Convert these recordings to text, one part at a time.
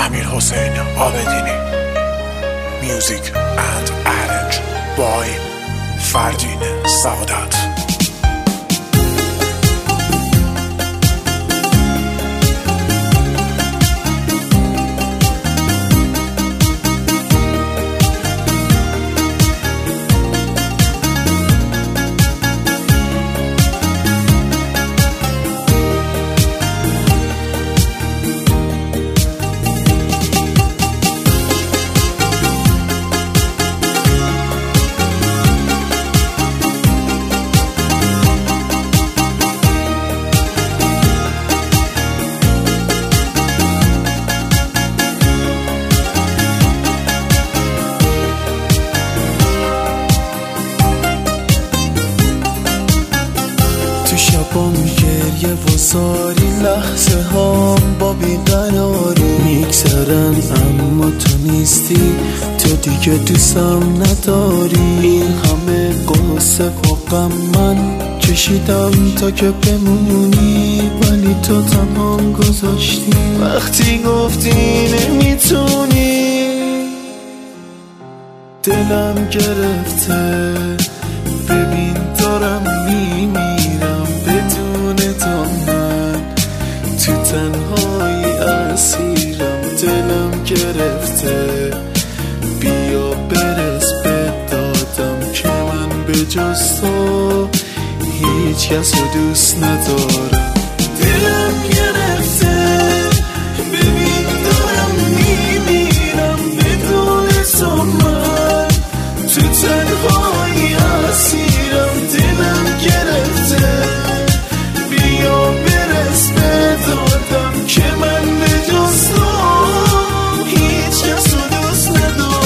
Amirhossein Abedini. Music and arrange by Fardin Saadat. شبام گریه و ساری لحظه هام با بیقراری میگذرن اما تو نیستی، تو دیگه دوستم نداری. این همه قصه و غم من کشیدم تا که بمونی، ولی تو تنهام گذاشتی وقتی گفتی نمیتونی. دلم گرفته ببین دارم میمیرم بدون تو، من تو تنهایی اسیرم. دلم گرفته بیا برس به دادم که من به جز تو هیچ کس رو دوست ندارم. دلم گرفته ببین دارم میمیرم بدون تو، من تو تنهایی اسیرم. دلم گرفته بیا برس به دادم که من به جز تو هیچ کس رو دوست ندارم.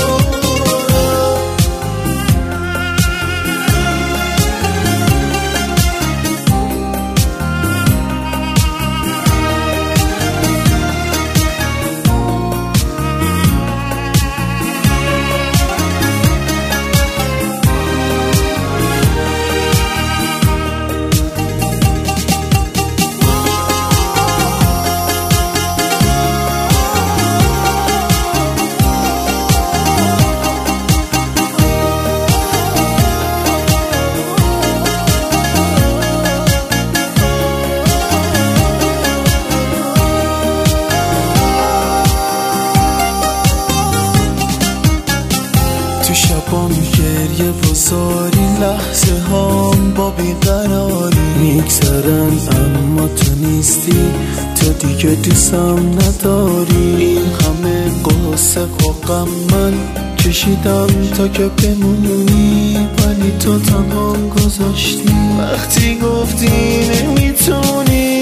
تو شبام گریه و زاری لحظه هام با بیقراری میگذرن اما تو نیستی، تو دیگه دوستم نداری. این همه قصه و غم من کشیدم تا که بمونی، ولی تو تنهام گذاشتی وقتی گفتی نمیتونی.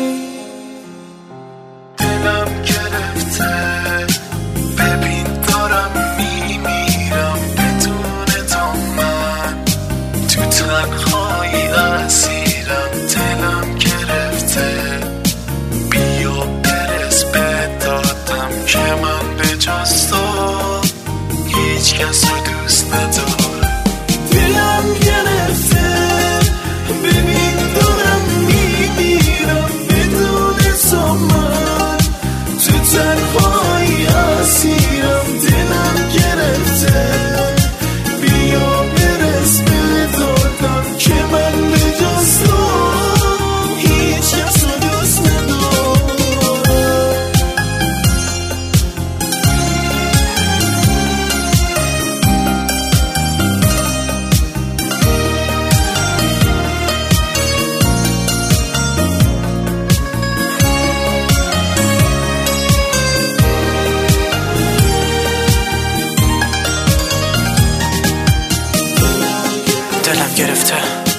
دلم گرفته ببین دارم میمیرم بدون تو، من تو تنهایی اسیرم. دلم گرفته بیا برس به دادم که من به جز تو هیچ کس رو دوست ندارم. دلم گرفته ببین دارم میمیرم بدون تو، من تو تنهایی اسیرم. دلم گرفته بیا برس به دادم که من به جز تو هیچ کس رو دوست ندارم. دلم گرفته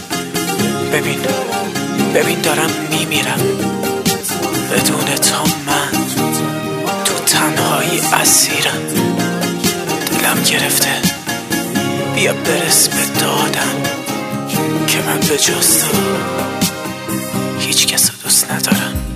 ببین دارم میمیرم بدون تو، من تو تنهایی اسیرم. دلم گرفته بیا برس به دادم که من به جز تو هیچ کس رو دوست ندارم.